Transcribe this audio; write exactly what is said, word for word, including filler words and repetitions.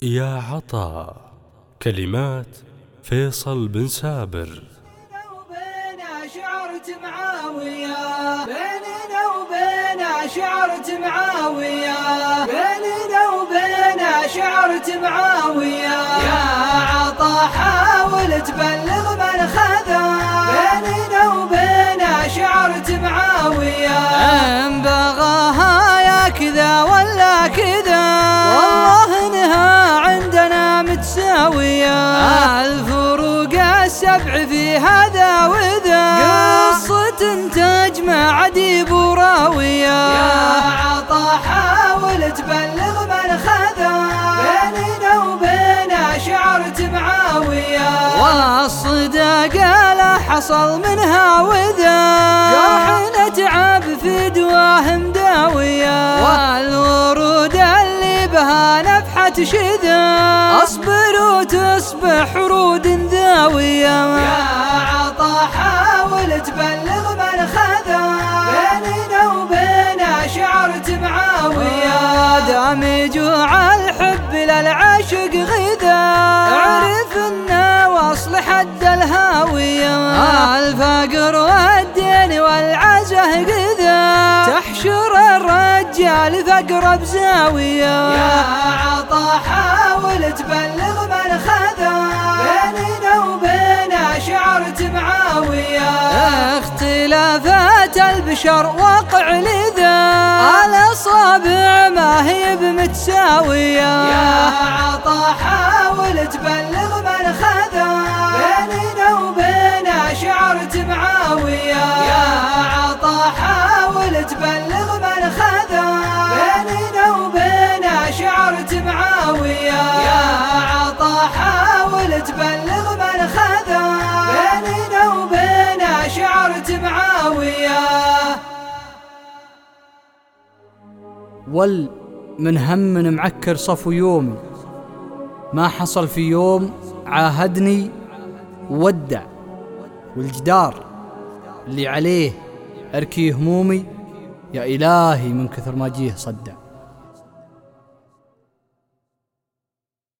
يا عطا. كلمات فيصل بن سابر. بيننا وبين شعرة معاوية، بيننا وبين شعرة معاوية، بيننا وبين شعرة معاوية. يا عطا حاول تبلغ من خذا، بيننا وبين شعرة معاوية. إن بغاها يا كذا ولا كذا، والله انها عندنا متساوية. الفروق السبع في هذا وذا، قصة تجمع ديب وراوية. يا عطا حاول تبلغ من خذا، بيننا وبين شعرة معاوية. والصداق لا حصل منها وذا، جرح نتعب في دواه مداوية. والورود اللي بها نفحة شذا، اصبر وتصبح ورود ذاوية. يا عطا حاول تبلغ من خذا، بيننا وبين شعرة معاوية. دام جوع الحب للعاشق غذا، اعرف انه وصل حد الهاوية. الفقر والدين والعزه قذا، تحشر الرجال فقر بزاوية. يا عطا حاول تبلغ من خذا، بيننا وبين شعرة معاوية. اختلافات البشر واقع لذا، الأصابع ما هي بمتساوية. يا عطا حاول تبلغ من خذا، بيننا وبين شعرة معاوية. يا عطا حاول تبلغ من خذا، بيننا وبين شعرة معاوية. يا عطا حاول تبلغ من خذا، بيننا وبين شعرة معاوية. ول من هم معكر صفو يومي، ما حصل في يوم عاهدني وودع. والجدار اللي عليه أركي همومي، يا إلهي من كثر ما جيه صدع.